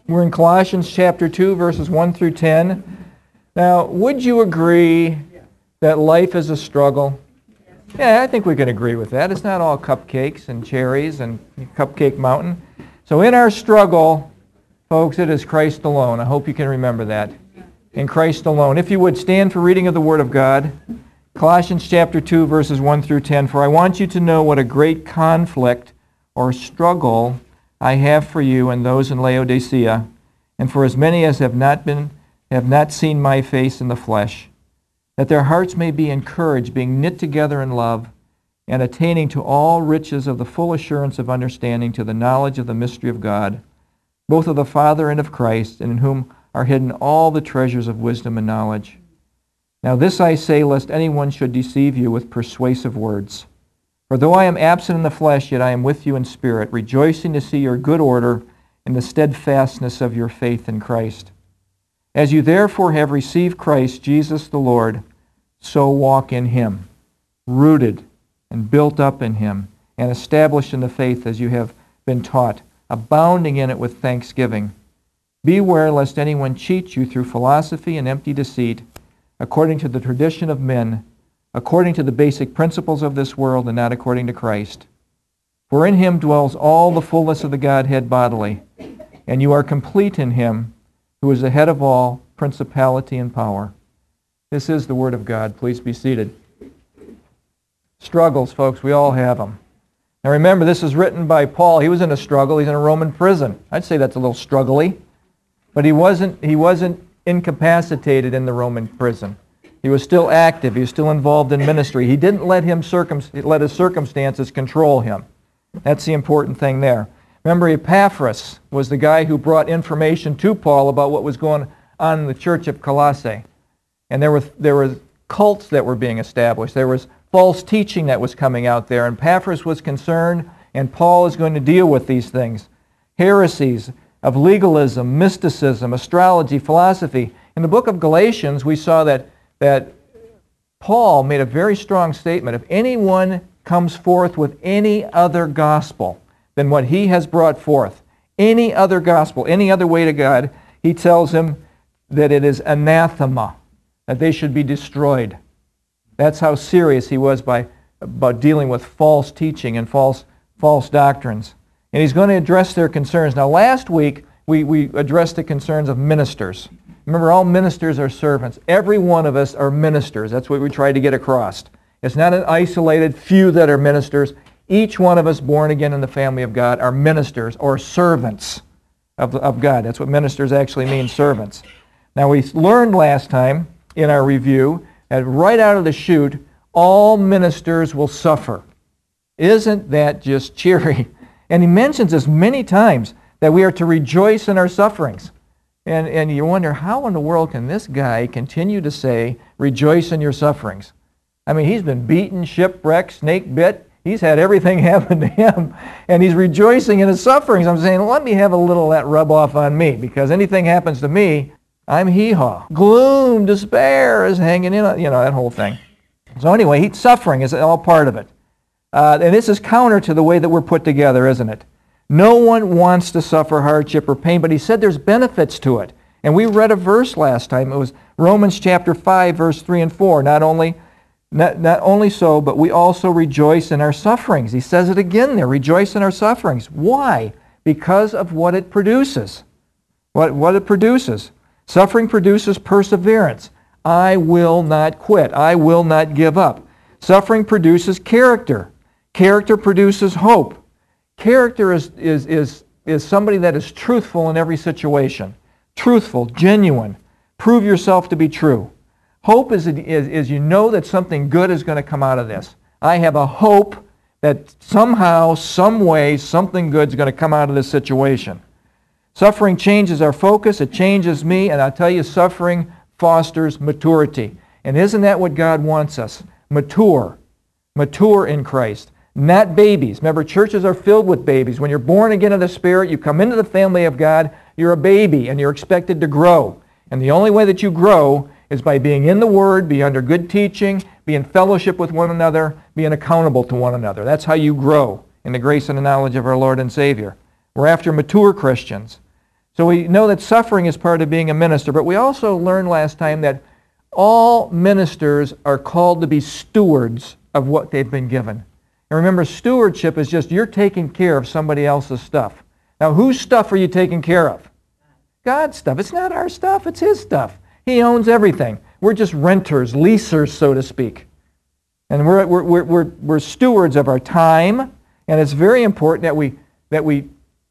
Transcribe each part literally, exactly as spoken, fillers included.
We're in Colossians chapter two, verses one through ten. Now, would you agree that life is a struggle? Yeah, I think we can agree with that. It's not all cupcakes and cherries and Cupcake Mountain. So in our struggle, folks, it is Christ alone. I hope you can remember that. In Christ alone. If you would, stand for reading of the Word of God. Colossians chapter two, verses one through ten. For I want you to know what a great conflict or struggle I have for you and those in Laodicea, and for as many as have not been, have not seen my face in the flesh, that their hearts may be encouraged, being knit together in love, and attaining to all riches of the full assurance of understanding, to the knowledge of the mystery of God, both of the Father and of Christ, and in whom are hidden all the treasures of wisdom and knowledge. Now this I say, lest anyone should deceive you with persuasive words. For though I am absent in the flesh, yet I am with you in spirit, rejoicing to see your good order and the steadfastness of your faith in Christ. As you therefore have received Christ Jesus the Lord, so walk in him, rooted and built up in him, and established in the faith as you have been taught, abounding in it with thanksgiving. Beware lest anyone cheat you through philosophy and empty deceit, according to the tradition of men, according to the basic principles of this world, and not according to Christ. For in him dwells all the fullness of the Godhead bodily, and you are complete in him, who is the head of all principality and power. This is the Word of God. Please be seated. Struggles, folks, we all have them. Now remember, this is written by Paul. He was in a struggle. He's in a Roman prison. I'd say that's a little struggly. But he wasn't, he wasn't incapacitated in the Roman prison. He was still active. He was still involved in ministry. He didn't let, him circum, let his circumstances control him. That's the important thing there. Remember, Epaphras was the guy who brought information to Paul about what was going on in the church of Colossae. And there were, there were cults that were being established. There was false teaching that was coming out there. And Epaphras was concerned, and Paul is going to deal with these things. Heresies of legalism, mysticism, astrology, philosophy. In the book of Galatians, we saw that, that Paul made a very strong statement. If anyone comes forth with any other gospel than what he has brought forth, any other gospel, any other way to God, he tells him that it is anathema, that they should be destroyed. That's how serious he was by about dealing with false teaching and false, false doctrines. And he's going to address their concerns. Now, last week, we, we addressed the concerns of ministers. Remember, all ministers are servants. Every one of us are ministers. That's what we try to get across. It's not an isolated few that are ministers. Each one of us born again in the family of God are ministers or servants of, of God. That's what ministers actually mean, servants. Now, we learned last time in our review that right out of the chute, all ministers will suffer. Isn't that just cheery? And he mentions this many times, that we are to rejoice in our sufferings. And, and you wonder, how in the world can this guy continue to say, rejoice in your sufferings? I mean, he's been beaten, shipwrecked, snake bit. He's had everything happen to him, and he's rejoicing in his sufferings. I'm saying, let me have a little of that rub off on me, because anything happens to me, I'm hee-haw. Gloom, despair is hanging in, you know, that whole thing. So anyway, he, suffering is all part of it. Uh, and this is counter to the way that we're put together, isn't it? No one wants to suffer hardship or pain, but he said there's benefits to it. And we read a verse last time. It was Romans chapter five, verse three and four. Not only, not, not only so, but we also rejoice in our sufferings. He says it again there, rejoice in our sufferings. Why? Because of what it produces. What, what it produces. Suffering produces perseverance. I will not quit. I will not give up. Suffering produces character. Character produces hope. Character is, is, is, is somebody that is truthful in every situation. Truthful, genuine. Prove yourself to be true. Hope is, is, is you know that something good is going to come out of this. I have a hope that somehow, some way, something good is going to come out of this situation. Suffering changes our focus. It changes me. And I'll tell you, suffering fosters maturity. And isn't that what God wants us? Mature. Mature in Christ. Not babies. Remember, churches are filled with babies. When you're born again of the Spirit, you come into the family of God, you're a baby, and you're expected to grow. And the only way that you grow is by being in the Word, be under good teaching, be in fellowship with one another, being accountable to one another. That's how you grow in the grace and the knowledge of our Lord and Savior. We're after mature Christians. So we know that suffering is part of being a minister, but we also learned last time that all ministers are called to be stewards of what they've been given. And remember, stewardship is just you're taking care of somebody else's stuff. Now, whose stuff are you taking care of? God's stuff. It's not our stuff, it's His stuff. He owns everything. We're just renters, leasers, so to speak. And we're, we're, we're, we're, we're stewards of our time, and it's very important that we, that we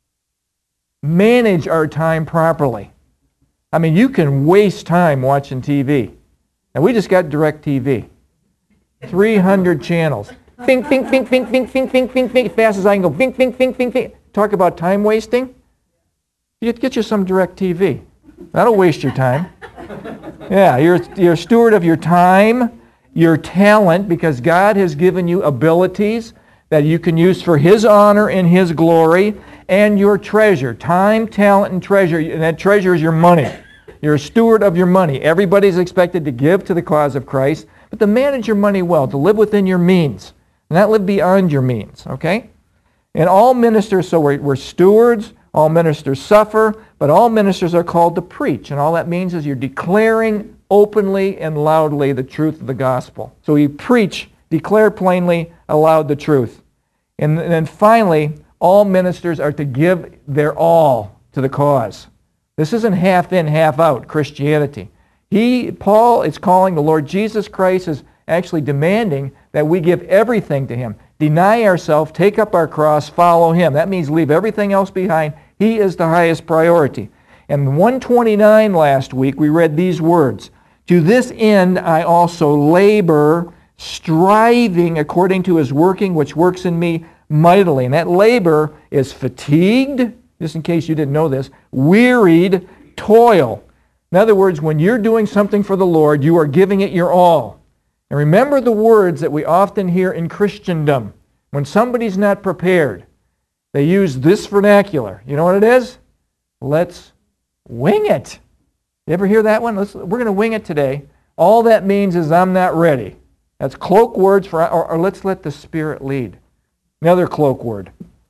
manage our time properly. I mean, you can waste time watching T V. And we just got DirecTV. three hundred channels. Think, think, think, think, think, think, think, think, think, as fast as I can go. Think, think, think, think, think. Talk about time wasting. You get you some DirecTV. That'll waste your time. Yeah, you're, you're a steward of your time, your talent, because God has given you abilities that you can use for His honor and His glory, and your treasure. Time, talent, and treasure. And that treasure is your money. You're a steward of your money. Everybody's expected to give to the cause of Christ, but to manage your money well, to live within your means, not live beyond your means, okay? And all ministers, so we're, we're stewards, all ministers suffer, but all ministers are called to preach, and all that means is you're declaring openly and loudly the truth of the gospel. So you preach, declare plainly, aloud the truth. And, and then finally, all ministers are to give their all to the cause. This isn't half in, half out Christianity. He, Paul is calling the Lord Jesus Christ, is actually demanding that we give everything to Him. Deny ourselves, take up our cross, follow Him. That means leave everything else behind. He is the highest priority. And one twenty-nine last week, we read these words. To this end I also labor, striving according to His working, which works in me mightily. And that labor is fatigued, just in case you didn't know this, wearied, toil. In other words, when you're doing something for the Lord, you are giving it your all. And remember the words that we often hear in Christendom. When somebody's not prepared, they use this vernacular. You know what it is? Let's wing it. You ever hear that one? Let's, we're going to wing it today. All that means is I'm not ready. That's cloak words for, or, or let's let the Spirit lead. Another cloak word.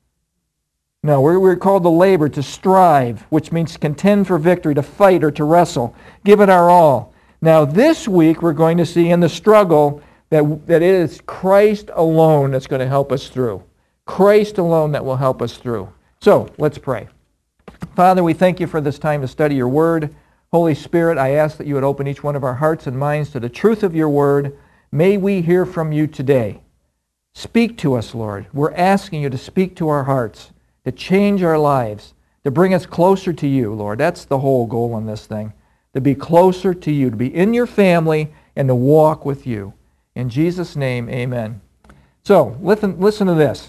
No, we're, we're called to labor, to strive, which means to contend for victory, to fight or to wrestle. Give it our all. Now this week we're going to see in the struggle that, that it is Christ alone that's going to help us through. Christ alone that will help us through. So, let's pray. Father, we thank You for this time to study Your Word. Holy Spirit, I ask that You would open each one of our hearts and minds to the truth of Your Word. May we hear from You today. Speak to us, Lord. We're asking You to speak to our hearts, to change our lives, to bring us closer to You, Lord. That's the whole goal in this thing, to be closer to You, to be in Your family, and to walk with You. In Jesus' name, amen. So, listen, listen to this.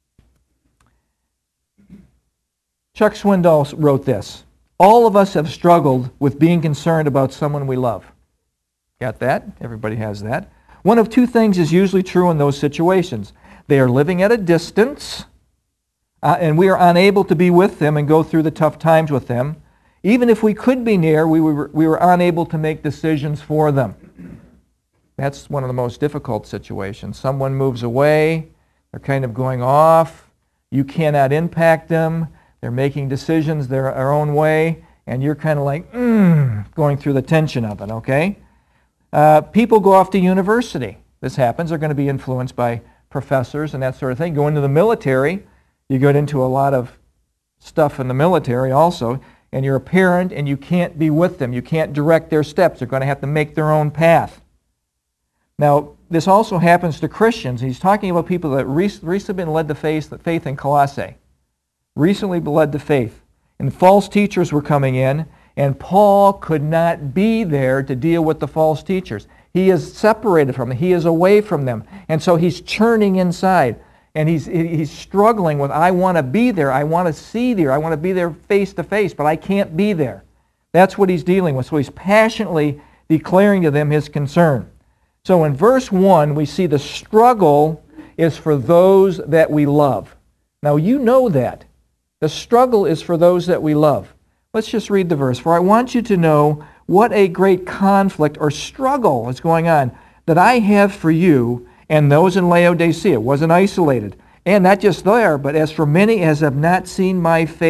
Chuck Swindoll wrote this. All of us have struggled with being concerned about someone we love. Got that? Everybody has that. One of two things is usually true in those situations. They are living at a distance, uh, and we are unable to be with them and go through the tough times with them. Even if we could be near, we were, we were unable to make decisions for them. That's one of the most difficult situations. Someone moves away, they're kind of going off, you cannot impact them, they're making decisions their, their own way, and you're kind of like, mm, going through the tension of it, okay? Uh, people go off to university. This happens. They're going to be influenced by professors and that sort of thing. Go into the military. You get into a lot of stuff in the military also, and you're a parent and you can't be with them. You can't direct their steps. They're going to have to make their own path. Now, this also happens to Christians. He's talking about people that recently been led to faith, faith in Colossae. Recently led to faith. And false teachers were coming in, and Paul could not be there to deal with the false teachers. He is separated from them. He is away from them. And so he's churning inside. And he's, he's struggling with, I want to be there. I want to see there. I want to be there face to face, but I can't be there. That's what he's dealing with. So he's passionately declaring to them his concern. So in verse one, we see the struggle is for those that we love. Now you know that. The struggle is for those that we love. Let's just read the verse. For I want you to know what a great conflict or struggle is going on that I have for you and those in Laodicea. It wasn't isolated. And not just there, but as for many as have not seen my face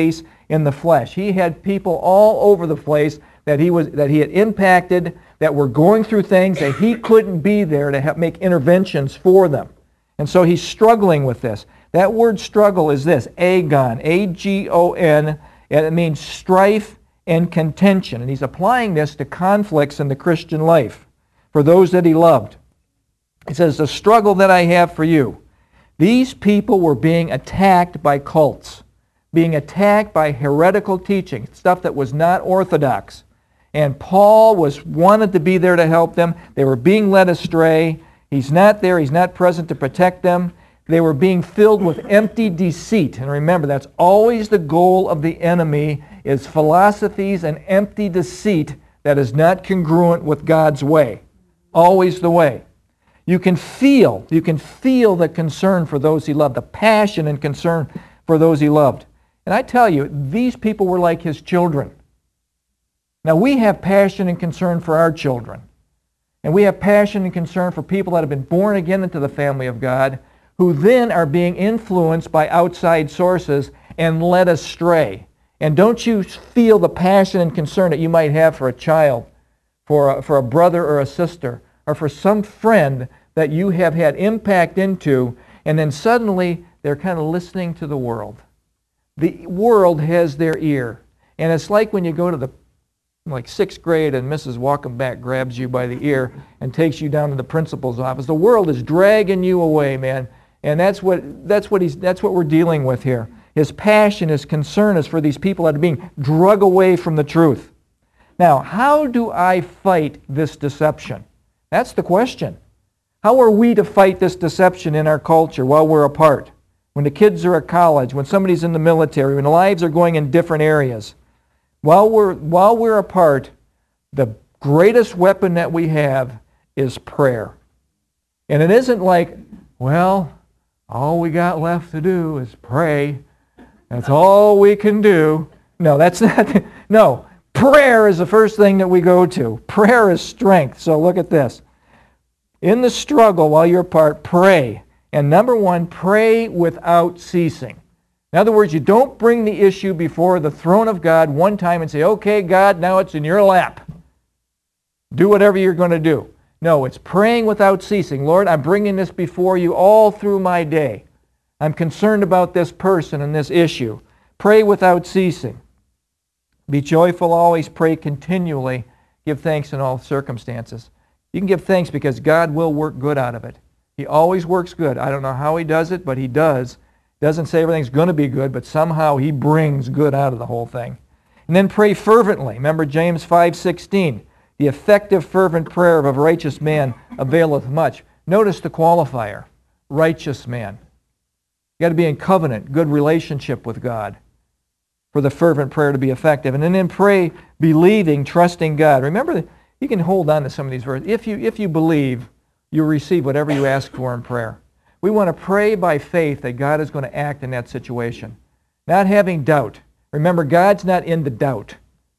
in the flesh. He had people all over the place that he was that he had impacted, that were going through things that he couldn't be there to help make interventions for them. And so he's struggling with this. That word struggle is this, agon, A G O N, and it means strife and contention. And he's applying this to conflicts in the Christian life for those that he loved. He says, the struggle that I have for you. These people were being attacked by cults, being attacked by heretical teaching, stuff that was not orthodox. And Paul was wanted to be there to help them. They were being led astray. He's not there. He's not present to protect them. They were being filled with empty deceit. And remember, that's always the goal of the enemy, is philosophies and empty deceit that is not congruent with God's way. Always the way. You can feel, you can feel the concern for those he loved, the passion and concern for those he loved. And I tell you, these people were like his children. Now, we have passion and concern for our children. And we have passion and concern for people that have been born again into the family of God, who then are being influenced by outside sources and led astray. And don't you feel the passion and concern that you might have for a child, for a, for a brother or a sister, or for some friend that you have had impact into, and then suddenly they're kind of listening to the world. The world has their ear. And it's like when you go to the like sixth grade and Missus Walkenback grabs you by the ear and takes you down to the principal's office. The world is dragging you away, man. And that's what that's what he's that's what we're dealing with here. His passion, his concern is for these people that are being drug away from the truth. Now, how do I fight this deception? That's the question. How are we to fight this deception in our culture while we're apart? When the kids are at college, when somebody's in the military, when the lives are going in different areas. While we're, while we're apart, the greatest weapon that we have is prayer. And it isn't like, well, all we got left to do is pray. That's all we can do. No, that's not. No, prayer is the first thing that we go to. Prayer is strength. So look at this. In the struggle while you're apart, pray. And number one, pray without ceasing. In other words, you don't bring the issue before the throne of God one time and say, okay, God, now it's in your lap. Do whatever you're going to do. No, it's praying without ceasing. Lord, I'm bringing this before you all through my day. I'm concerned about this person and this issue. Pray without ceasing. Be joyful always, pray continually. Give thanks in all circumstances. You can give thanks because God will work good out of it. He always works good. I don't know how he does it, but he does. Doesn't say everything's going to be good, but somehow he brings good out of the whole thing. And then pray fervently. Remember James five sixteen. The effective fervent prayer of a righteous man availeth much. Notice the qualifier. Righteous man. You've got to be in covenant, good relationship with God for the fervent prayer to be effective. And then pray believing, trusting God. Remember, you can hold on to some of these verses. If you, if you believe, you'll receive whatever you ask for in prayer. We want to pray by faith that God is going to act in that situation. Not having doubt. Remember, God's not into doubt.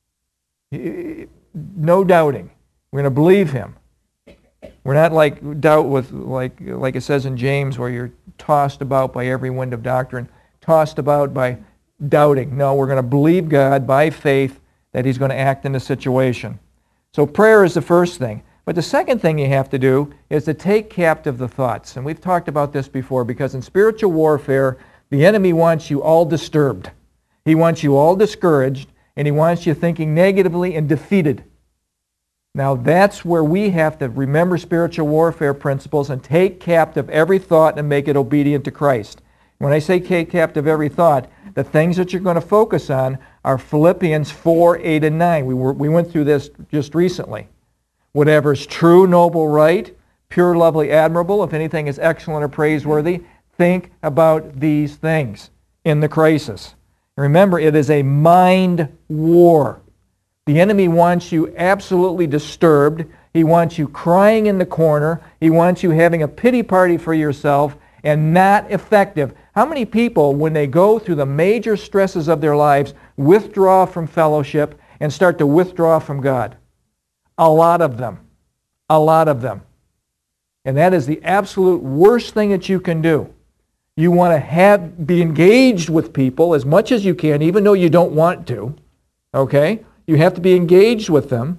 No doubting. We're going to believe him. We're not like doubt with, like, like it says in James, where you're tossed about by every wind of doctrine, tossed about by doubting. No, we're going to believe God by faith that he's going to act in the situation. So prayer is the first thing. But the second thing you have to do is to take captive the thoughts. And we've talked about this before, because in spiritual warfare, the enemy wants you all disturbed. He wants you all discouraged, and he wants you thinking negatively and defeated. Now that's where we have to remember spiritual warfare principles and take captive every thought and make it obedient to Christ. When I say take captive every thought, the things that you're going to focus on are Philippians four, eight, and nine. We, were, we went through this just recently. Whatever is true, noble, right, pure, lovely, admirable, if anything is excellent or praiseworthy, think about these things in the crisis. Remember, it is a mind war. The enemy wants you absolutely disturbed. He wants you crying in the corner. He wants you having a pity party for yourself and not effective. How many people, when they go through the major stresses of their lives, withdraw from fellowship and start to withdraw from God? A lot of them. A lot of them. And that is the absolute worst thing that you can do. You want to have be engaged with people as much as you can, even though you don't want to. Okay? You have to be engaged with them.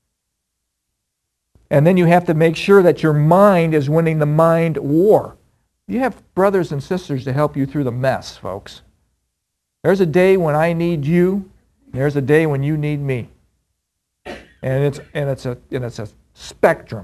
And then you have to make sure that your mind is winning the mind war. You have brothers and sisters to help you through the mess, folks. There's a day when I need you. There's a day when you need me. And it's and it's a and it's a spectrum.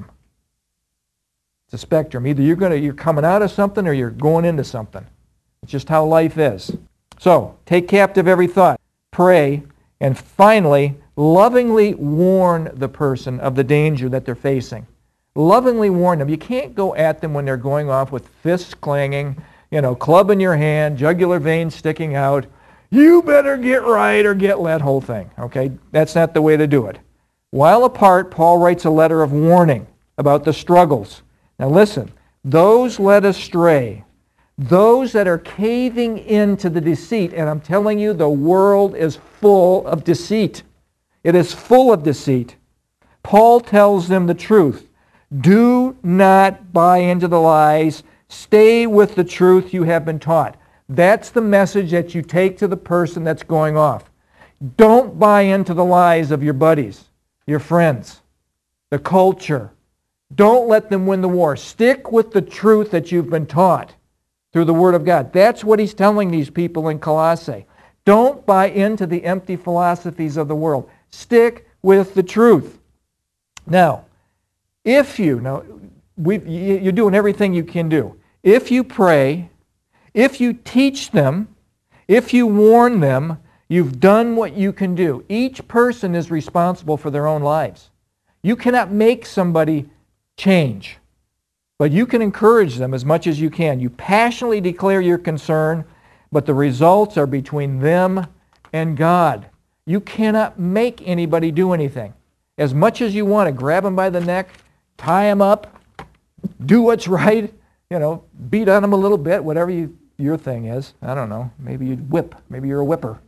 It's a spectrum. Either you're gonna you're coming out of something or you're going into something. It's just how life is. So take captive every thought, pray, and finally, lovingly warn the person of the danger that they're facing. Lovingly warn them. You can't go at them when they're going off with fists clanging, you know, club in your hand, jugular veins sticking out. You better get right or get that whole thing. Okay, that's not the way to do it. While apart, Paul writes a letter of warning about the struggles. Now listen, those led astray, those that are caving into the deceit, and I'm telling you, the world is full of deceit. It is full of deceit. Paul tells them the truth. Do not buy into the lies. Stay with the truth you have been taught. That's the message that you take to the person that's going off. Don't buy into the lies of your buddies, your friends, the culture. Don't let them win the war. Stick with the truth that you've been taught through the Word of God. That's what he's telling these people in Colossae. Don't buy into the empty philosophies of the world. Stick with the truth. Now, if you, now, we, you're doing everything you can do. If you pray, if you teach them, if you warn them, you've done what you can do. Each person is responsible for their own lives. You cannot make somebody change, but you can encourage them as much as you can. You passionately declare your concern, but the results are between them and God. You cannot make anybody do anything. As much as you want to grab them by the neck, tie them up, do what's right, you know, beat on them a little bit, whatever you, your thing is. I don't know. Maybe you'd whip. Maybe you're a whipper.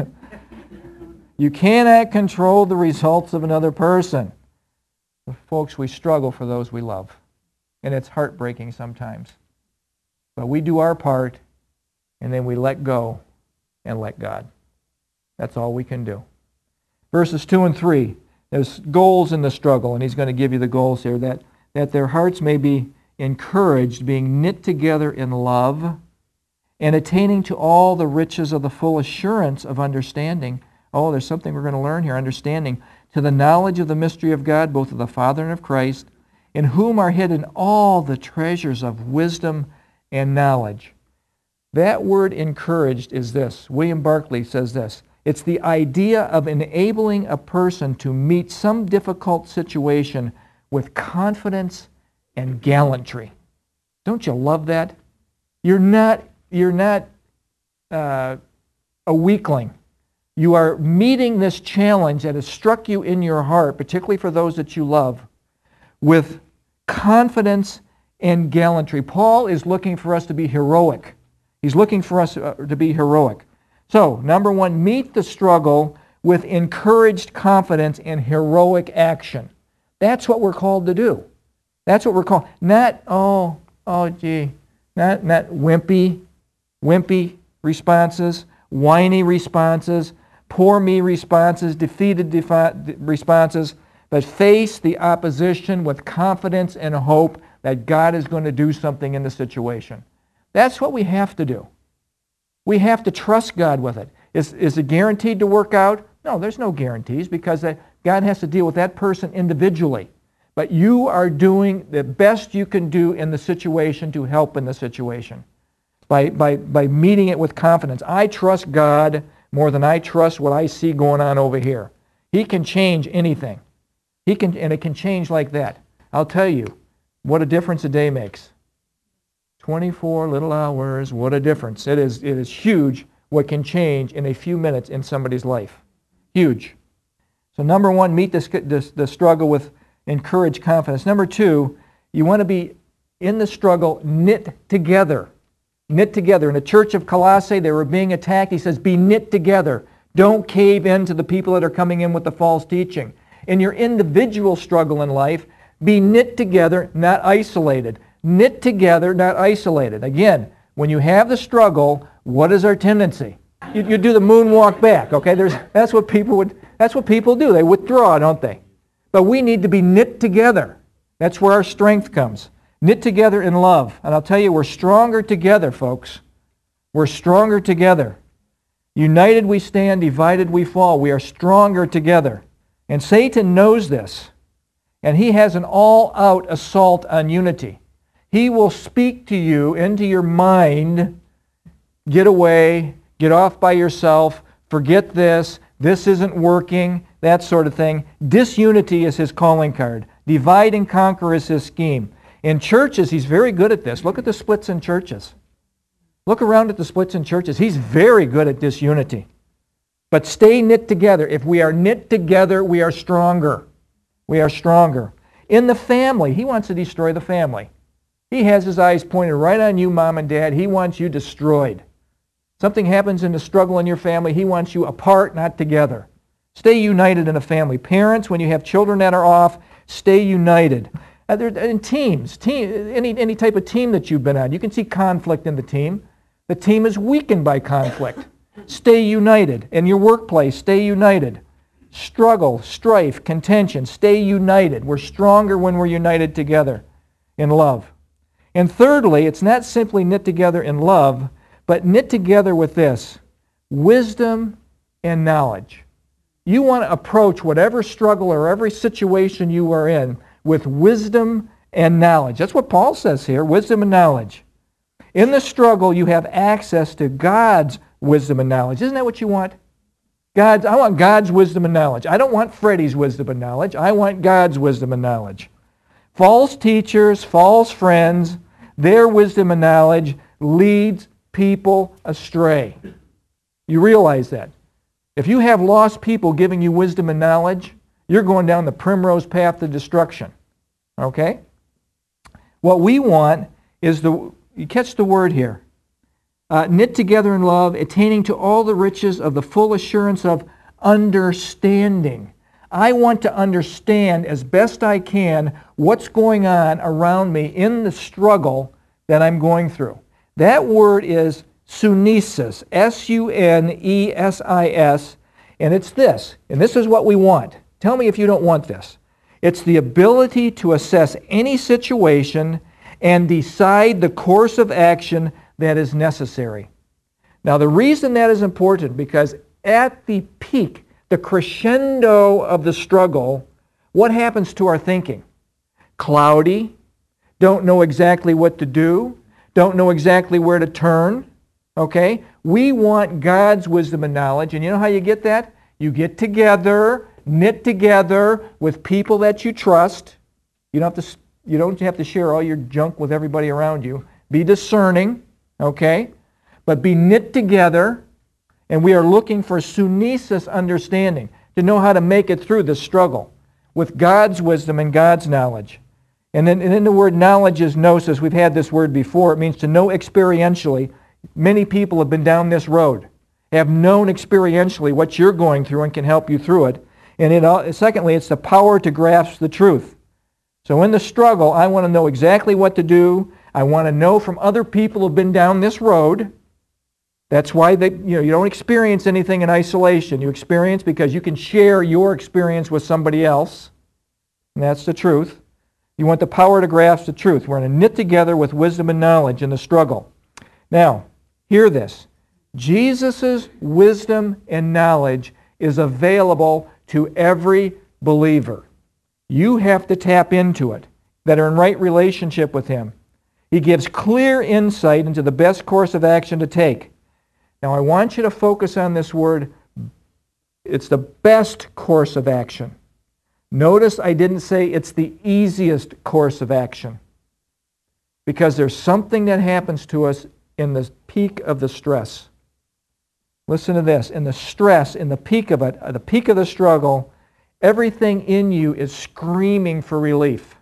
You cannot control the results of another person. But folks, we struggle for those we love. And it's heartbreaking sometimes. But we do our part, and then we let go and let God. That's all we can do. Verses two and three. There's goals in the struggle, and he's going to give you the goals here. That, that their hearts may be encouraged, being knit together in love, and attaining to all the riches of the full assurance of understanding. Oh, there's something we're going to learn here. Understanding. To the knowledge of the mystery of God, both of the Father and of Christ, in whom are hidden all the treasures of wisdom and knowledge. That word encouraged is this. William Barclay says this. It's the idea of enabling a person to meet some difficult situation with confidence and gallantry. Don't you love that? You're not, you're not uh, a weakling. You are meeting this challenge that has struck you in your heart, particularly for those that you love, with confidence and gallantry. Paul is looking for us to be heroic. He's looking for us to be heroic. So, number one, meet the struggle with encouraged confidence and heroic action. That's what we're called to do. That's what we're called. Not, oh, oh, gee, not, not wimpy, wimpy responses, whiny responses, poor me responses, defeated defi- responses, but face the opposition with confidence and hope that God is going to do something in the situation. That's what we have to do. We have to trust God with it. Is, is it guaranteed to work out? No, there's no guarantees because that, God has to deal with that person individually. But you are doing the best you can do in the situation to help in the situation by, by, by meeting it with confidence. I trust God more than I trust what I see going on over here. He can change anything. He can, and it can change like that. I'll tell you what a difference a day makes. twenty-four little hours, what a difference. It is, it is huge what can change in a few minutes in somebody's life. Huge. So number one, meet this, this, the struggle with encouraged confidence. Number two, you want to be in the struggle knit together. Knit together. In the church of Colossae, they were being attacked. He says, be knit together. Don't cave in to the people that are coming in with the false teaching. In your individual struggle in life, be knit together, not isolated. Knit together, not isolated. Again, When you have the struggle, what is our tendency? You, you do the moonwalk back, okay? There's, that's what people would, that's what people do. They withdraw, don't they? But we need to be knit together. That's where our strength comes. Knit together in love. And I'll tell you, we're stronger together, folks. We're stronger together. United we stand, divided we fall. We are stronger together. And Satan knows this. And he has an all-out assault on unity. He will speak to you into your mind, get away, get off by yourself, forget this, this isn't working, that sort of thing. Disunity is his calling card. Divide and conquer is his scheme. In churches, he's very good at this. Look at the splits in churches. Look around at the splits in churches. He's very good at disunity. But stay knit together. If we are knit together, we are stronger. We are stronger. In the family, he wants to destroy the family. He has his eyes pointed right on you, mom and dad. He wants you destroyed. Something happens in the struggle in your family, he wants you apart, not together. Stay united in a family. Parents, when you have children that are off, stay united. Uh, in teams, team, any, any type of team that you've been on, you can see conflict in the team. The team is weakened by conflict. Stay united. In your workplace, stay united. Struggle, strife, contention, stay united. We're stronger when we're united together in love. And thirdly, it's not simply knit together in love, but knit together with this, wisdom and knowledge. You want to approach whatever struggle or every situation you are in with wisdom and knowledge. That's what Paul says here, wisdom and knowledge. In the struggle, you have access to God's wisdom and knowledge. Isn't that what you want? God's, I want God's wisdom and knowledge. I don't want Freddie's wisdom and knowledge. I want God's wisdom and knowledge. False teachers, false friends, their wisdom and knowledge leads people astray. You realize that. If you have lost people giving you wisdom and knowledge, you're going down the primrose path to destruction. Okay? What we want is the, you catch the word here, uh, knit together in love, attaining to all the riches of the full assurance of understanding. I want to understand as best I can what's going on around me in the struggle that I'm going through. That word is sunesis, S U N E S I S, and it's this, and this is what we want. Tell me if you don't want this. It's the ability to assess any situation and decide the course of action that is necessary. Now, the reason that is important, because at the peak, the crescendo of the struggle, what happens to our thinking? Cloudy, don't know exactly what to do, don't know exactly where to turn, okay? We want God's wisdom and knowledge, and you know how you get that? You get together, knit together with people that you trust. You don't have to, you don't have to share all your junk with everybody around you. Be discerning, okay? But be knit together, and we are looking for sunesis understanding, to know how to make it through the struggle with God's wisdom and God's knowledge. And then, and then the word knowledge is gnosis. We've had this word before. It means to know experientially. Many people have been down this road, have known experientially what you're going through and can help you through it. And it, secondly, it's the power to grasp the truth. So in the struggle, I want to know exactly what to do. I want to know from other people who have been down this road. That's why they, you know, you don't experience anything in isolation. You experience because you can share your experience with somebody else. And that's the truth. You want the power to grasp the truth. We're going to knit together with wisdom and knowledge in the struggle. Now, hear this. Jesus' wisdom and knowledge is available to every believer. You have to tap into it, that are in right relationship with Him. He gives clear insight into the best course of action to take. Now, I want you to focus on this word. It's the best course of action. Notice I didn't say it's the easiest course of action, because there's something that happens to us in the peak of the stress. Listen to this. In the stress, in the peak of it, at the peak of the struggle, everything in you is screaming for relief.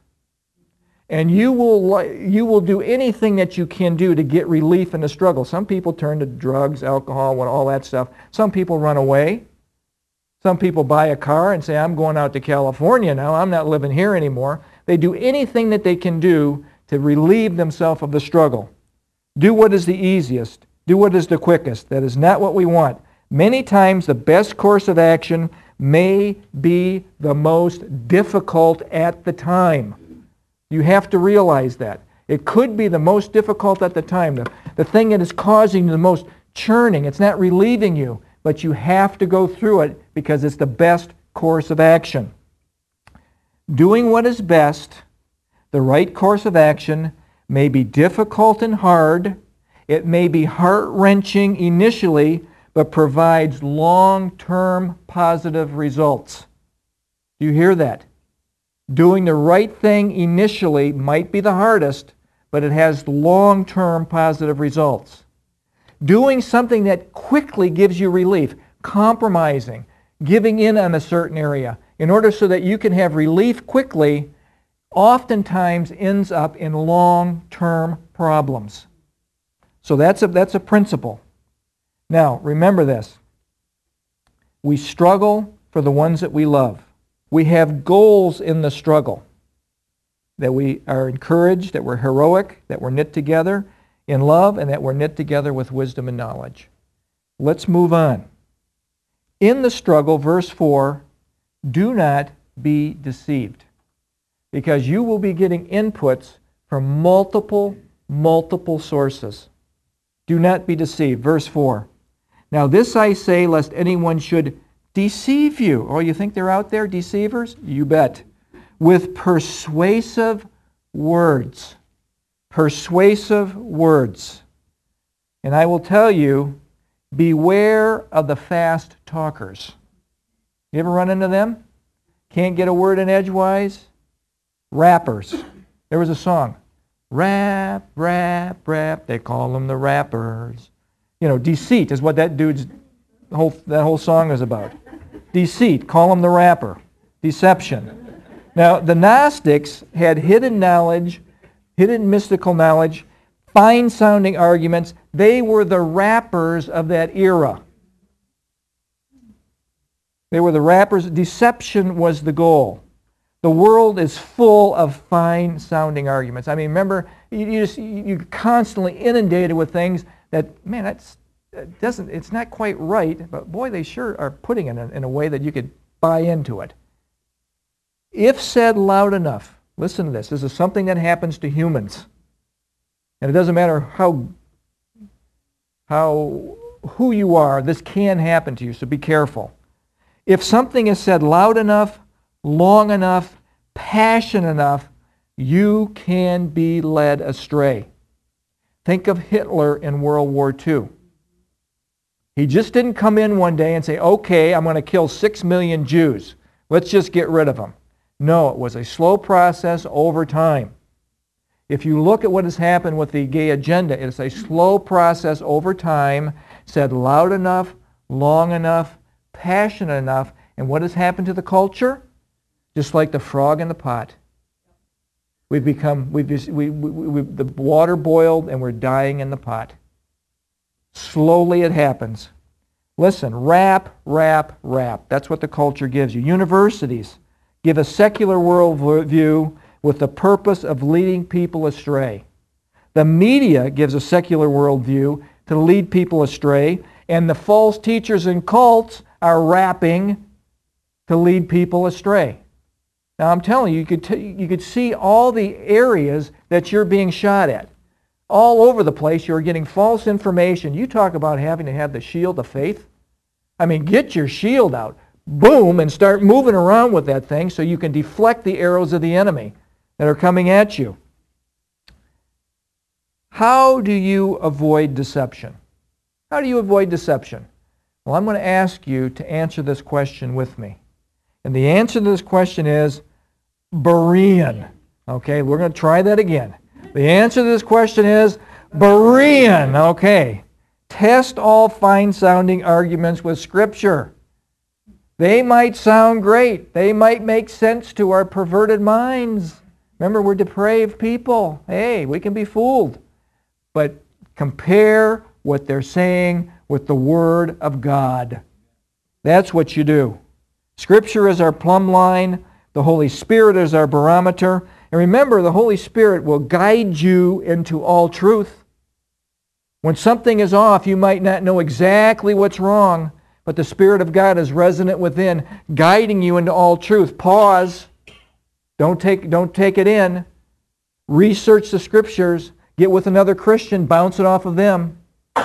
And you will, you will do anything that you can do to get relief in the struggle. Some people turn to drugs, alcohol, and all that stuff. Some people run away. Some people buy a car and say, I'm going out to California now. I'm not living here anymore. They do anything that they can do to relieve themselves of the struggle. Do what is the easiest. Do what is the quickest. That is not what we want. Many times the best course of action may be the most difficult at the time. You have to realize that. It could be the most difficult at the time. The, the thing that is causing the most churning. It's not relieving you, but you have to go through it because it's the best course of action. Doing what is best, the right course of action, may be difficult and hard. It may be heart-wrenching initially, but provides long-term positive results. Do you hear that? Doing the right thing initially might be the hardest, but it has long-term positive results. Doing something that quickly gives you relief, compromising, giving in on a certain area, in order so that you can have relief quickly, oftentimes ends up in long-term problems. So that's a, that's a principle. Now, remember this. We struggle for the ones that we love. We have goals in the struggle. That we are encouraged, that we're heroic, that we're knit together in love, and that we're knit together with wisdom and knowledge. Let's move on. In the struggle, verse four, do not be deceived, because you will be getting inputs from multiple, multiple sources. Do not be deceived. Verse four. Now this I say, lest anyone should deceive you. Oh, you think they're out there, deceivers? You bet. With persuasive words. Persuasive words. And I will tell you, beware of the fast talkers. You ever run into them? Can't get a word in edgewise? Rappers. There was a song. Rap, rap, rap. They call them the rappers. You know, deceit is what that dude's whole, that whole song is about. Deceit. Call him the rapper. Deception. Now, the Gnostics had hidden knowledge, hidden mystical knowledge, fine-sounding arguments. They were the rappers of that era. They were the rappers. Deception was the goal. The world is full of fine-sounding arguments. I mean, remember, you, you just, you're constantly inundated with things that, man, that's, it doesn't, it's not quite right, but boy, they sure are putting it in, in a way that you could buy into it. If said loud enough, listen to this, this is something that happens to humans. And it doesn't matter how, how, who you are, this can happen to you, so be careful. If something is said loud enough, long enough, passionate enough, you can be led astray. Think of Hitler in World War Two. He just didn't come in one day and say, okay, I'm going to kill six million Jews. Let's just get rid of them. No, it was a slow process over time. If you look at what has happened with the gay agenda, it's a slow process over time, said loud enough, long enough, passionate enough, and what has happened to the culture? Just like the frog in the pot. We've become, we've just, we, we, we, the water boiled and we're dying in the pot. Slowly it happens. Listen, rap, rap, rap. That's what the culture gives you. Universities give a secular worldview with the purpose of leading people astray. The media gives a secular worldview to lead people astray, and the false teachers and cults are rapping to lead people astray. Now I'm telling you, you could, t- you could see all the areas that you're being shot at. All over the place, you're getting false information. You talk about having to have the shield of faith. I mean, get your shield out. Boom, and start moving around with that thing so you can deflect the arrows of the enemy that are coming at you. How do you avoid deception? How do you avoid deception? Well, I'm going to ask you to answer this question with me. And the answer to this question is Berean. Okay, we're going to try that again. The answer to this question is Berean. Okay. Test all fine-sounding arguments with Scripture. They might sound great. They might make sense to our perverted minds. Remember, we're depraved people. Hey, we can be fooled. But compare what they're saying with the Word of God. That's what you do. Scripture is our plumb line. The Holy Spirit is our barometer. And remember, the Holy Spirit will guide you into all truth. When something is off, you might not know exactly what's wrong, but the Spirit of God is resonant within, guiding you into all truth. Pause. Don't take, don't take it in. Research the Scriptures. Get with another Christian. Bounce it off of them.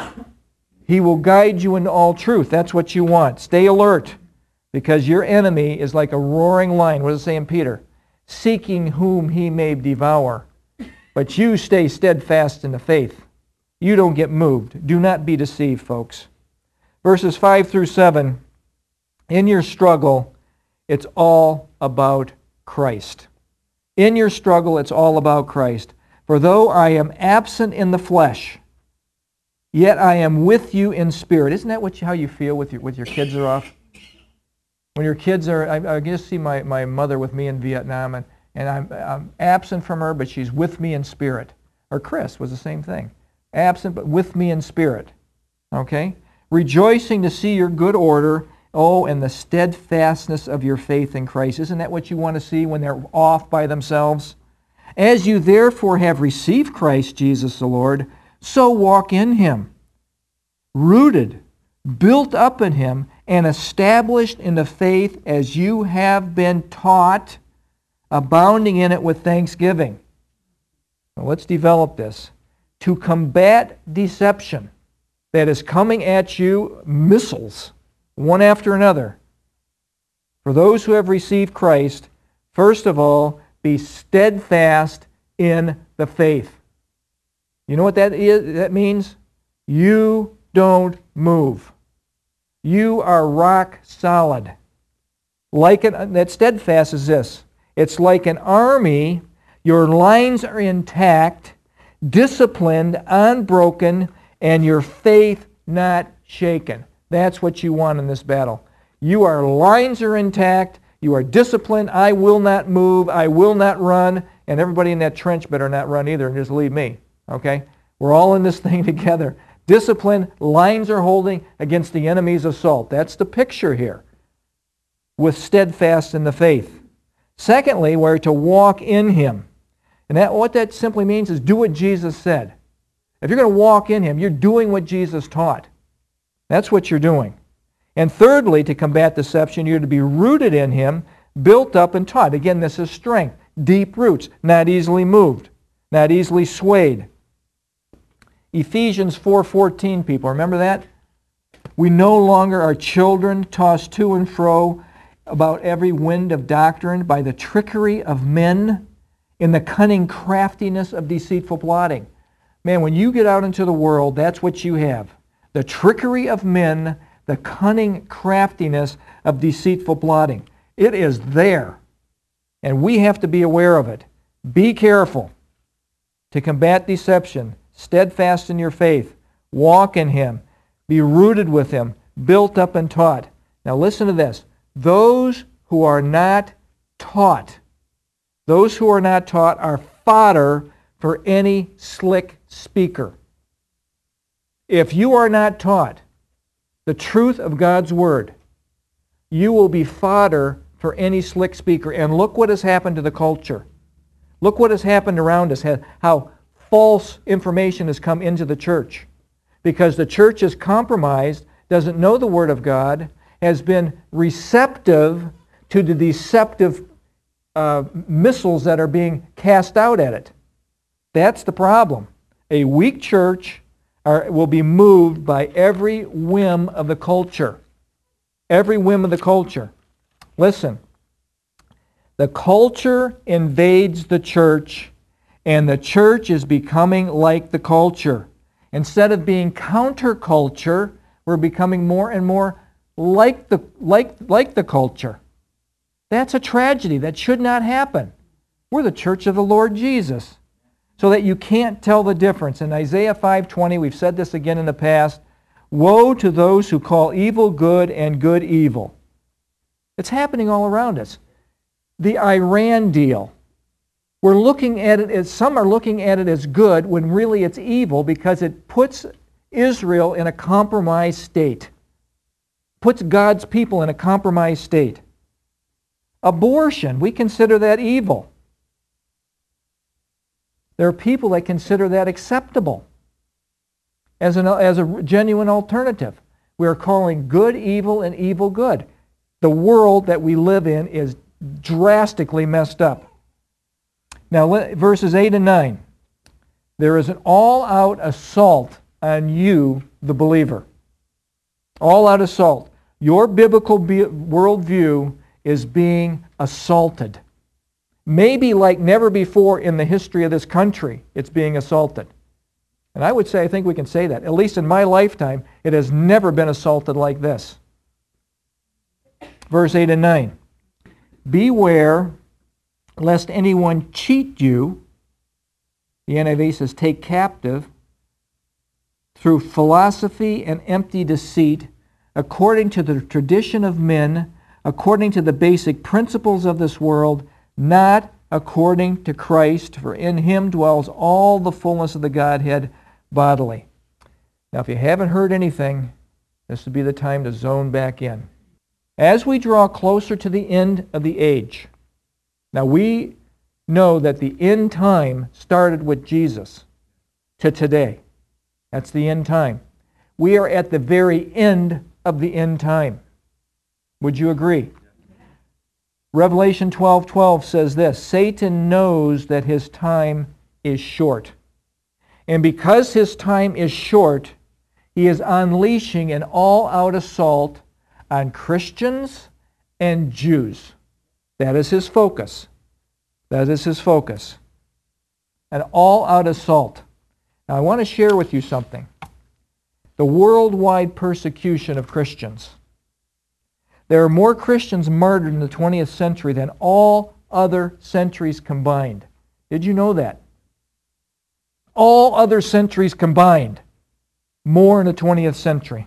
He will guide you into all truth. That's what you want. Stay alert, because your enemy is like a roaring lion. What does it say in Peter? Seeking whom he may devour. But you stay steadfast in the faith. You don't get moved. Do not be deceived, folks. Verses five through seven, in your struggle, it's all about Christ. In your struggle, it's all about Christ. For though I am absent in the flesh, yet I am with you in spirit. Isn't that what you, how you feel with your, with your kids are off? When your kids are, I, I just see my, my mother with me in Vietnam, and, and I'm, I'm absent from her, but she's with me in spirit. Or Chris was the same thing. Absent, but with me in spirit. Okay? Rejoicing to see your good order, oh, and the steadfastness of your faith in Christ. Isn't that what you want to see when they're off by themselves? As you therefore have received Christ Jesus the Lord, so walk in Him, rooted, built up in Him, and established in the faith as you have been taught, abounding in it with thanksgiving. Now let's develop this. To combat deception that is coming at you, missiles, one after another. For those who have received Christ, first of all, be steadfast in the faith. You know what that is? That means? You don't move. You are rock solid. Like an, that steadfast is this. It's like an army. Your lines are intact, disciplined, unbroken, and your faith not shaken. That's what you want in this battle. You are lines are intact. You are disciplined. I will not move. I will not run. And everybody in that trench better not run either and just leave me. Okay? We're all in this thing together. Discipline, lines are holding against the enemy's assault. That's the picture here. With steadfast in the faith. Secondly, we're to walk in Him. And that, what that simply means is do what Jesus said. If you're going to walk in Him, you're doing what Jesus taught. That's what you're doing. And thirdly, to combat deception, you're to be rooted in Him, built up and taught. Again, this is strength. Deep roots, not easily moved, not easily swayed. Ephesians four fourteen, people, remember that? We no longer are children tossed to and fro about every wind of doctrine by the trickery of men in the cunning craftiness of deceitful plotting. Man, when you get out into the world, that's what you have. The trickery of men, the cunning craftiness of deceitful plotting. It is there. And we have to be aware of it. Be careful to combat deception. Steadfast in your faith. Walk in Him. Be rooted with Him. Built up and taught. Now listen to this. Those who are not taught, those who are not taught are fodder for any slick speaker. If you are not taught the truth of God's Word, you will be fodder for any slick speaker. And look what has happened to the culture. Look what has happened around us, how false information has come into the church. Because the church is compromised, doesn't know the Word of God, has been receptive to the deceptive uh, missiles that are being cast out at it. That's the problem. A weak church are, will be moved by every whim of the culture. Every whim of the culture. Listen, the culture invades the church, and the church is becoming like the culture. Instead of being counterculture, we're becoming more and more like the, like, like the culture. That's a tragedy. That should not happen. We're the church of the Lord Jesus. So that you can't tell the difference. In Isaiah five twenty, we've said this again in the past, woe to those who call evil good and good evil. It's happening all around us. The Iran deal. We're looking at it as, some are looking at it as good when really it's evil because it puts Israel in a compromised state. Puts God's people in a compromised state. Abortion, we consider that evil. There are people that consider that acceptable. as, an, as a genuine alternative. We are calling good evil and evil good. The world that we live in is drastically messed up. Now, verses eight and nine. There is an all-out assault on you, the believer. All-out assault. Your biblical be- worldview is being assaulted. Maybe like never before in the history of this country, it's being assaulted. And I would say, I think we can say that. At least in my lifetime, it has never been assaulted like this. Verse eight and nine. Beware lest anyone cheat you, the N I V says, take captive, through philosophy and empty deceit, according to the tradition of men, according to the basic principles of this world, not according to Christ, for in him dwells all the fullness of the Godhead bodily. Now, if you haven't heard anything, this would be the time to zone back in. As we draw closer to the end of the age, now we know that the end time started with Jesus to today. That's the end time. We are at the very end of the end time. Would you agree? Revelation twelve twelve says this, Satan knows that his time is short. And because his time is short, he is unleashing an all-out assault on Christians and Jews. That is his focus. That is his focus. An all-out assault. Now I want to share with you something. The worldwide persecution of Christians. There are more Christians martyred in the twentieth century than all other centuries combined. Did you know that? All other centuries combined. More in the twentieth century.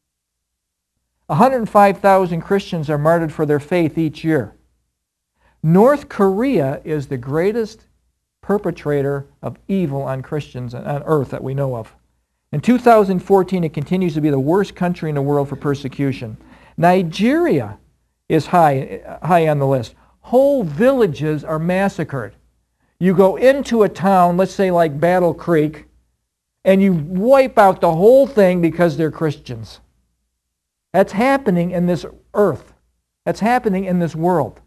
one hundred five thousand Christians are martyred for their faith each year. North Korea is the greatest perpetrator of evil on Christians on earth that we know of. In two thousand fourteen, it continues to be the worst country in the world for persecution. Nigeria is high, high on the list. Whole villages are massacred. You go into a town, let's say like Battle Creek, and you wipe out the whole thing because they're Christians. That's happening in this earth. That's happening in this world.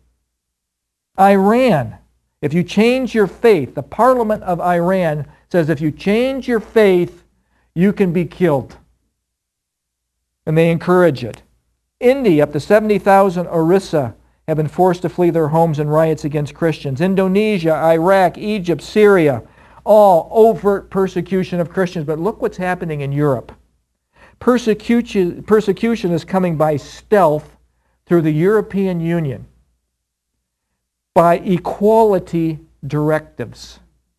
Iran, if you change your faith, the Parliament of Iran says if you change your faith, you can be killed. And they encourage it. India, up to seventy thousand Orissa have been forced to flee their homes in riots against Christians. Indonesia, Iraq, Egypt, Syria, all overt persecution of Christians. But look what's happening in Europe. Persecution, persecution is coming by stealth through the European Union by equality directives.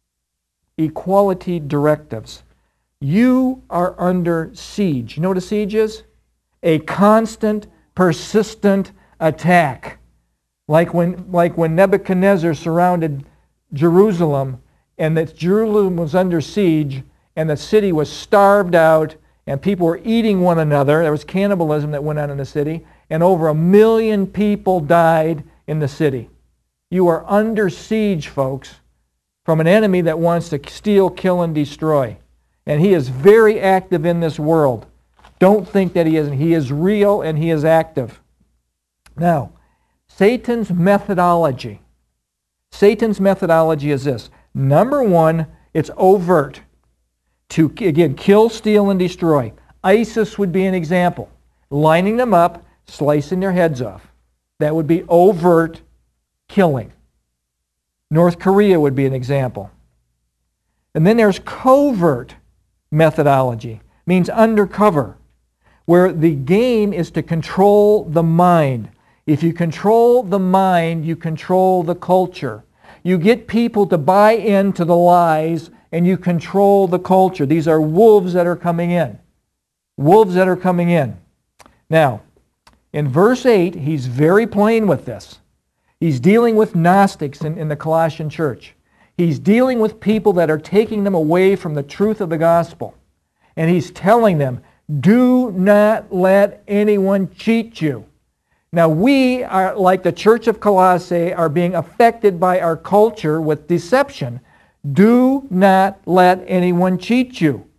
Equality directives. You are under siege. You know what a siege is? A constant, persistent attack. Like when, like when Nebuchadnezzar surrounded Jerusalem, and that Jerusalem was under siege, and the city was starved out, and people were eating one another. There was cannibalism that went on in the city, and over a million people died in the city. You are under siege, folks, from an enemy that wants to steal, kill, and destroy. And he is very active in this world. Don't think that he isn't. He is real and he is active. Now, Satan's methodology. Satan's methodology is this. Number one, it's overt. To, again, kill, steal, and destroy. ISIS would be an example. Lining them up, slicing their heads off. That would be overt killing. North Korea would be an example. And then there's covert methodology. Means undercover. Where the game is to control the mind. If you control the mind, you control the culture. You get people to buy into the lies and you control the culture. These are wolves that are coming in. Wolves that are coming in. Now, in verse eight, he's very plain with this. He's dealing with Gnostics in, in the Colossian church. He's dealing with people that are taking them away from the truth of the gospel. And he's telling them, do not let anyone cheat you. Now we are, like the church of Colossae, are being affected by our culture with deception. Do not let anyone cheat you.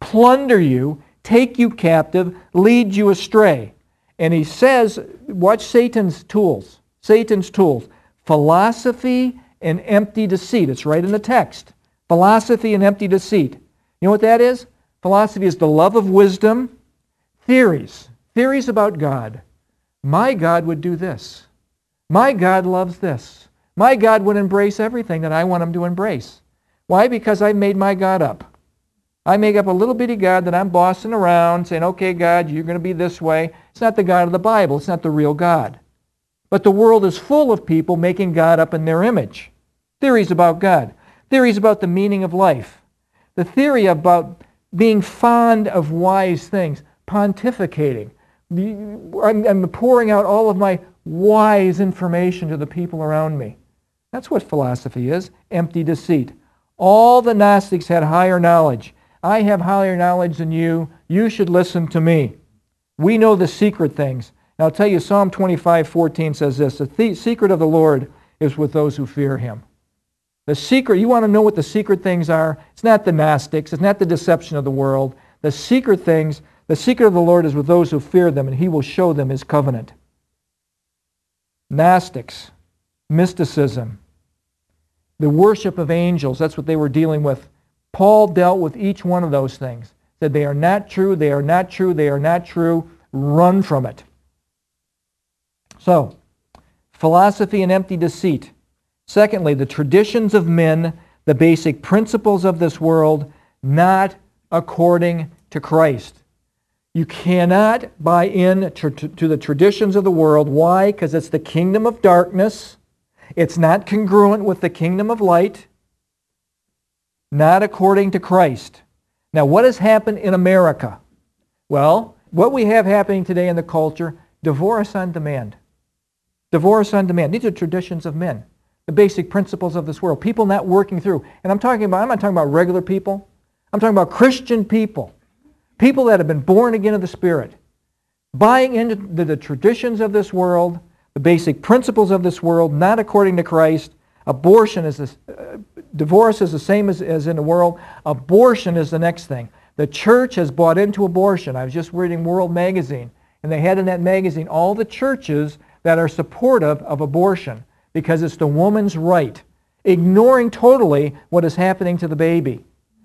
plunder you, take you captive, lead you astray. And he says, watch Satan's tools. Satan's tools. Philosophy and empty deceit. It's right in the text. Philosophy and empty deceit. You know what that is? Philosophy is the love of wisdom. Theories. Theories about God. My God would do this. My God loves this. My God would embrace everything that I want him to embrace. Why? Because I made my God up. I make up a little bitty God that I'm bossing around, saying, okay, God, you're going to be this way. It's not the God of the Bible. It's not the real God. But the world is full of people making God up in their image. Theories about God. Theories about the meaning of life. The theory about being fond of wise things. Pontificating. I'm, I'm pouring out all of my wise information to the people around me. That's what philosophy is. Empty deceit. All the Gnostics had higher knowledge. I have higher knowledge than you. You should listen to me. We know the secret things. And I'll tell you, Psalm twenty-five fourteen says this, the th- secret of the Lord is with those who fear him. The secret, you want to know what the secret things are? It's not the Gnostics. It's not the deception of the world. The secret things, the secret of the Lord is with those who fear them, and he will show them his covenant. Gnostics, mysticism, the worship of angels, that's what they were dealing with. Paul dealt with each one of those things. Said they are not true, they are not true, they are not true. Run from it. So, philosophy and empty deceit. Secondly, the traditions of men, the basic principles of this world, not according to Christ. You cannot buy in to, to, to the traditions of the world. Why? Because it's the kingdom of darkness. It's not congruent with the kingdom of light. Not according to Christ. Now, what has happened in America? Well, what we have happening today in the culture, divorce on demand. Divorce on demand. These are traditions of men. The basic principles of this world. People not working through. And I'm talking about, I'm not talking about regular people. I'm talking about Christian people. People that have been born again of the Spirit. Buying into the, the traditions of this world, the basic principles of this world, not according to Christ. Abortion is this, uh, divorce is the same as, as in the world. Abortion is the next thing. The church has bought into abortion. I was just reading World Magazine, and they had in that magazine all the churches that are supportive of abortion because it's the woman's right, ignoring totally what is happening to the baby.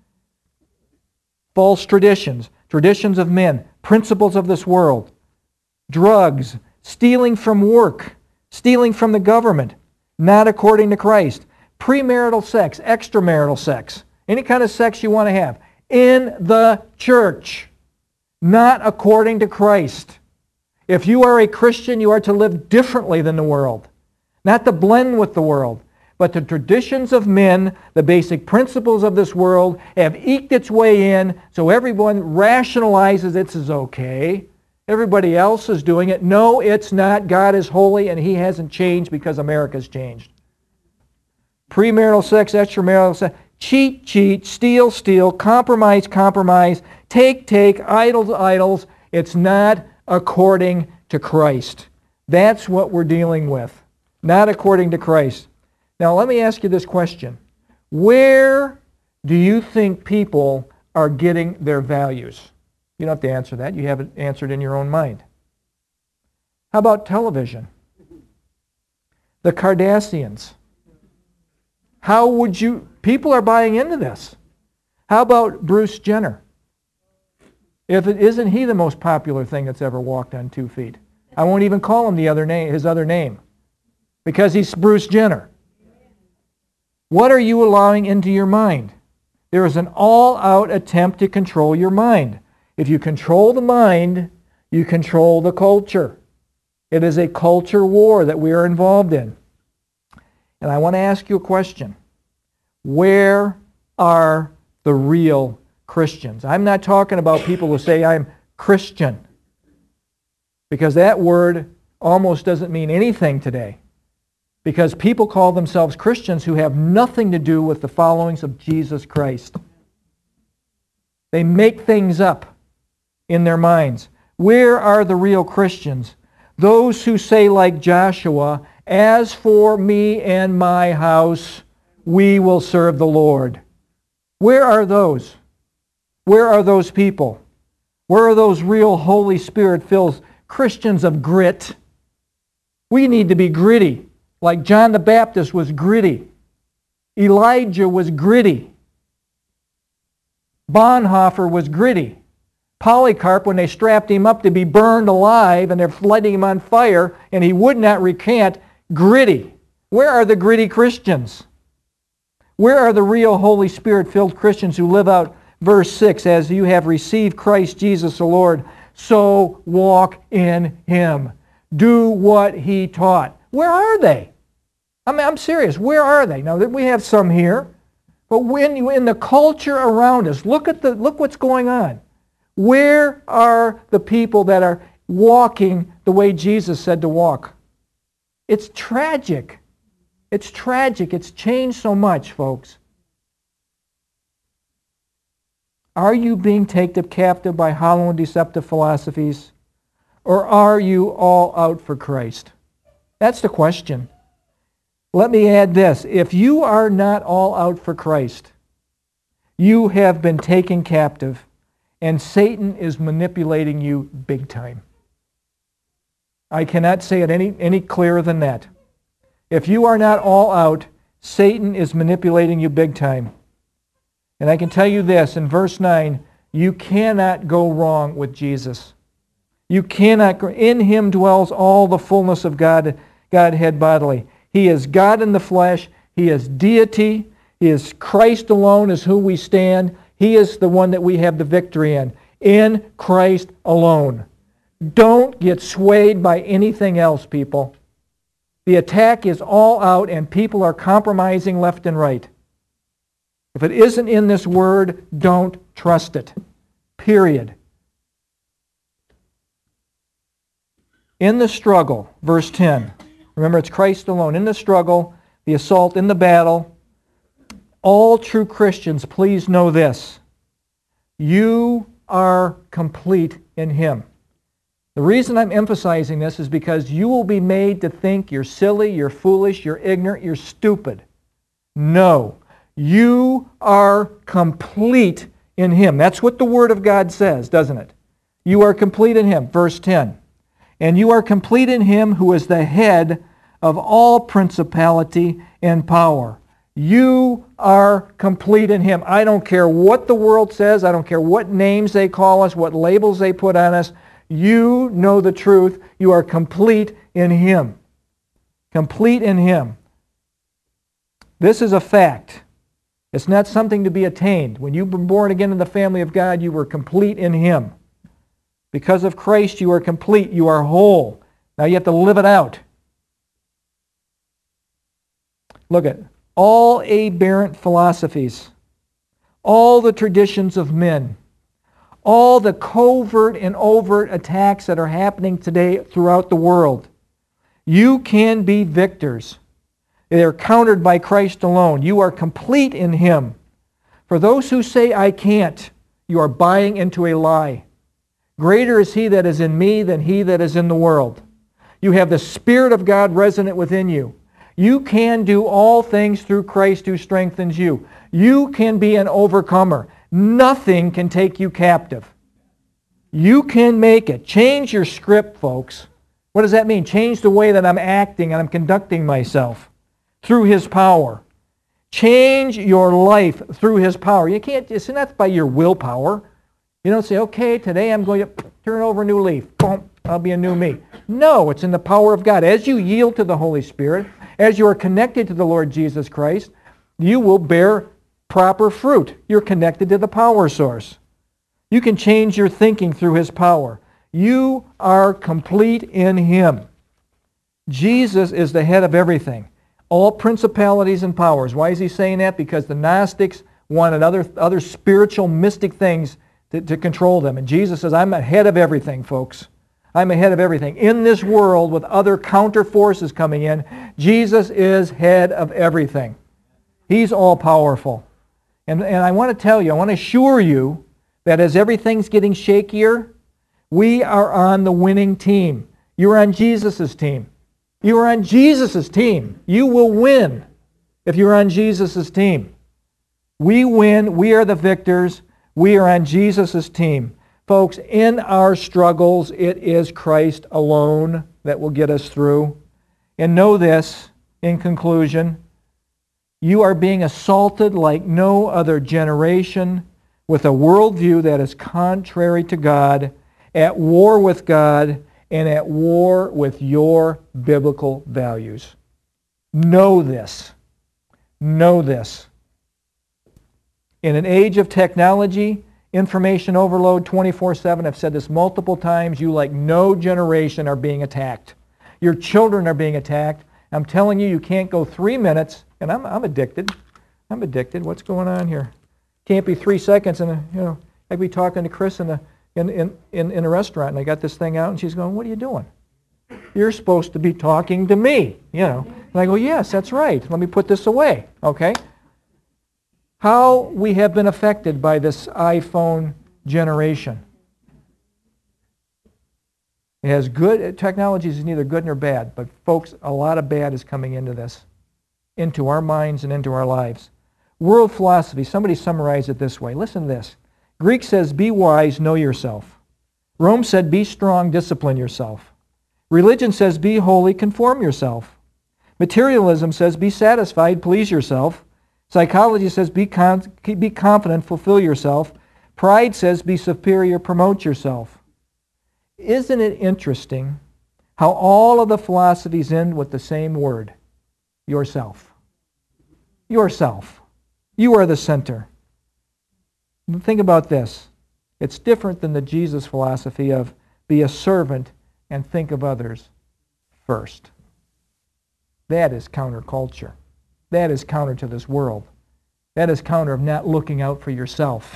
False traditions, traditions of men, principles of this world, drugs, stealing from work, stealing from the government, not according to Christ. Premarital sex, extramarital sex, any kind of sex you want to have, in the church, not according to Christ. If you are a Christian, you are to live differently than the world, not to blend with the world, but the traditions of men, the basic principles of this world have eked its way in, so everyone rationalizes this is okay. Everybody else is doing it. No, it's not. God is holy and he hasn't changed because America's changed. Premarital sex, extramarital sex, cheat, cheat, steal, steal, compromise, compromise, take, take, idols, idols. It's not according to Christ. That's what we're dealing with. Not according to Christ. Now let me ask you this question. Where do you think people are getting their values? You don't have to answer that. You have it answered in your own mind. How about television? The Kardashians. How would you... People are buying into this. How about Bruce Jenner? If it isn't he the most popular thing that's ever walked on two feet? I won't even call him the other name, his other name, because he's Bruce Jenner. What are you allowing into your mind? There is an all-out attempt to control your mind. If you control the mind, you control the culture. It is a culture war that we are involved in. And I want to ask you a question. Where are the real Christians? I'm not talking about people who say I'm Christian, because that word almost doesn't mean anything today. Because people call themselves Christians who have nothing to do with the followings of Jesus Christ. They make things up in their minds. Where are the real Christians? Those who say like Joshua, as for me and my house, we will serve the Lord. Where are those? Where are those people? Where are those real Holy Spirit-filled Christians of grit? We need to be gritty, like John the Baptist was gritty. Elijah was gritty. Bonhoeffer was gritty. Polycarp, when they strapped him up to be burned alive and they're lighting him on fire and he would not recant, gritty. Where are the gritty Christians? Where are the real Holy Spirit-filled Christians who live out verse six, as you have received Christ Jesus the Lord, so walk in Him. Do what He taught. Where are they? I mean, I'm serious. Where are they? Now, we have some here, but when you, in the culture around us, look at the look what's going on. Where are the people that are walking the way Jesus said to walk? It's tragic. It's tragic. It's changed so much, folks. Are you being taken captive by hollow and deceptive philosophies? Or are you all out for Christ? That's the question. Let me add this. If you are not all out for Christ, you have been taken captive, and Satan is manipulating you big time. I cannot say it any, any clearer than that. If you are not all out, Satan is manipulating you big time. And I can tell you this, in verse nine, you cannot go wrong with Jesus. You cannot go. In Him dwells all the fullness of God, Godhead bodily. He is God in the flesh. He is deity. He is Christ alone is who we stand. He is the one that we have the victory in. In Christ alone. Don't get swayed by anything else, people. The attack is all out and people are compromising left and right. If it isn't in this Word, don't trust it. Period. In the struggle, verse ten. Remember, it's Christ alone. In the struggle, the assault, in the battle, all true Christians, please know this. You are complete in Him. The reason I'm emphasizing this is because you will be made to think you're silly, you're foolish, you're ignorant, you're stupid. No. You are complete in Him. That's what the Word of God says, doesn't it? You are complete in Him. Verse ten. And you are complete in Him who is the head of all principality and power. You are complete in Him. I don't care what the world says. I don't care what names they call us, what labels they put on us. You know the truth. You are complete in Him. Complete in Him. This is a fact. It's not something to be attained. When you've been born again in the family of God, you were complete in Him. Because of Christ, you are complete. You are whole. Now you have to live it out. Look at all aberrant philosophies, all the traditions of men, all the covert and overt attacks that are happening today throughout the world. You can be victors. They are countered by Christ alone. You are complete in Him. For those who say, I can't, you are buying into a lie. Greater is He that is in me than he that is in the world. You have the Spirit of God resonant within you. You can do all things through Christ who strengthens you. You can be an overcomer. Nothing can take you captive. You can make it. Change your script, folks. What does that mean? Change the way that I'm acting and I'm conducting myself through His power. Change your life through His power. You can't, it's not by your willpower. You don't say, okay, today I'm going to turn over a new leaf. Boom, I'll be a new me. No, it's in the power of God. As you yield to the Holy Spirit, as you are connected to the Lord Jesus Christ, you will bear proper fruit. You're connected to the power source. You can change your thinking through His power. You are complete in Him. Jesus is the head of everything. All principalities and powers. Why is He saying that? Because the Gnostics wanted other, other spiritual, mystic things to, to control them. And Jesus says, I'm ahead of everything, folks. I'm ahead of everything. In this world, with other counter forces coming in, Jesus is head of everything. He's all-powerful. And, and I want to tell you, I want to assure you that as everything's getting shakier, we are on the winning team. You're on Jesus' team. You are on Jesus' team. You will win if you're on Jesus' team. We win. We are the victors. We are on Jesus' team. Folks, in our struggles, it is Christ alone that will get us through. And know this, in conclusion, you are being assaulted like no other generation with a worldview that is contrary to God, at war with God, and at war with your biblical values. Know this. Know this. In an age of technology, information overload twenty-four seven, I've said this multiple times, you like no generation are being attacked. Your children are being attacked. I'm telling you, you can't go three minutes, and I'm, I'm addicted. I'm addicted. What's going on here? Can't be three seconds, and you know, I'd be talking to Chris in a, in, in, in, in a restaurant, and I got this thing out, and she's going, what are you doing? You're supposed to be talking to me, you know. And I go, yes, that's right. Let me put this away, okay? How we have been affected by this iPhone generation. It has good, technology is neither good nor bad, but folks, a lot of bad is coming into this, into our minds and into our lives. World philosophy, somebody summarized it this way. Listen to this. Greek says, be wise, know yourself. Rome said, be strong, discipline yourself. Religion says, be holy, conform yourself. Materialism says, be satisfied, please yourself. Psychology says, be, con- be confident, fulfill yourself. Pride says, be superior, promote yourself. Isn't it interesting how all of the philosophies end with the same word? Yourself. Yourself. You are the center. Think about this. It's different than the Jesus philosophy of be a servant and think of others first. That is counterculture. That is counter to this world. That is counter of not looking out for yourself.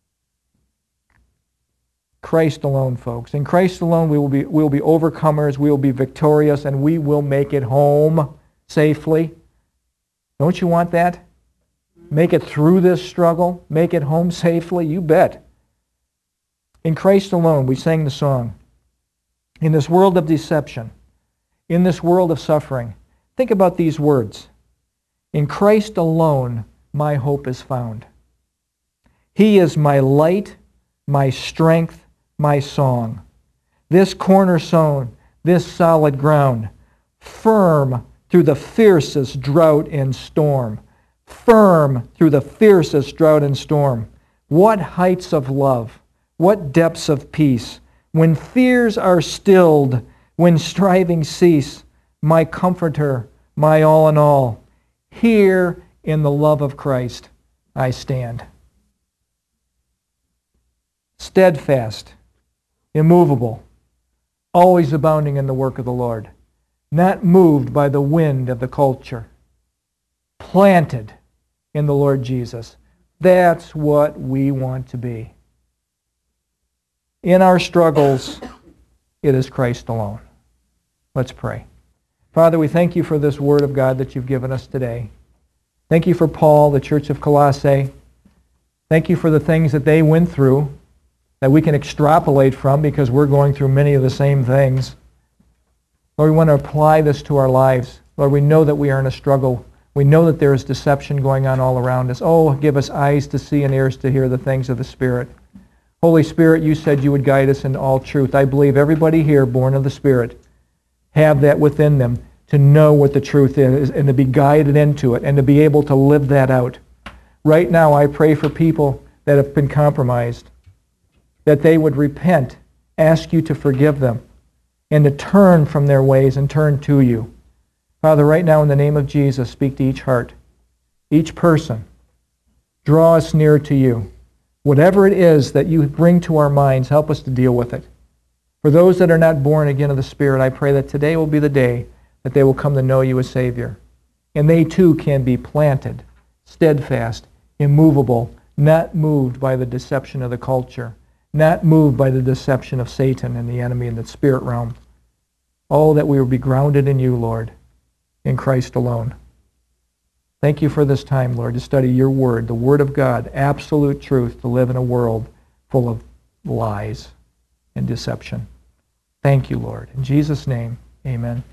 Christ alone, folks. In Christ alone, we will be, we will be overcomers, we will be victorious, and we will make it home safely. Don't you want that? Make it through this struggle. Make it home safely. You bet. In Christ alone, we sang the song. In this world of deception, in this world of suffering, think about these words. In Christ alone, my hope is found. He is my light, my strength, my song. This cornerstone, this solid ground, firm through the fiercest drought and storm. Firm through the fiercest drought and storm. What heights of love, what depths of peace. When fears are stilled, when strivings cease, my comforter, my all in all. Here in the love of Christ I stand. Steadfast, immovable, always abounding in the work of the Lord, not moved by the wind of the culture, planted in the Lord Jesus. That's what we want to be. In our struggles, it is Christ alone. Let's pray. Father, we thank you for this word of God that you've given us today. Thank you for Paul, the Church of Colossae. Thank you for the things that they went through that we can extrapolate from because we're going through many of the same things. Lord, we want to apply this to our lives. Lord, we know that we are in a struggle. We know that there is deception going on all around us. Oh, give us eyes to see and ears to hear the things of the Spirit. Holy Spirit, you said you would guide us into all truth. I believe everybody here born of the Spirit have that within them to know what the truth is and to be guided into it and to be able to live that out. Right now, I pray for people that have been compromised, that they would repent, ask you to forgive them, and to turn from their ways and turn to you. Father, right now in the name of Jesus, speak to each heart, each person. Draw us near to you. Whatever it is that you bring to our minds, help us to deal with it. For those that are not born again of the Spirit, I pray that today will be the day that they will come to know you as Savior. And they too can be planted, steadfast, immovable, not moved by the deception of the culture, not moved by the deception of Satan and the enemy in the spirit realm. Oh, that we will be grounded in you, Lord, in Christ alone. Thank you for this time, Lord, to study your word, the word of God, absolute truth, to live in a world full of lies and deception. Thank you, Lord. In Jesus' name, amen.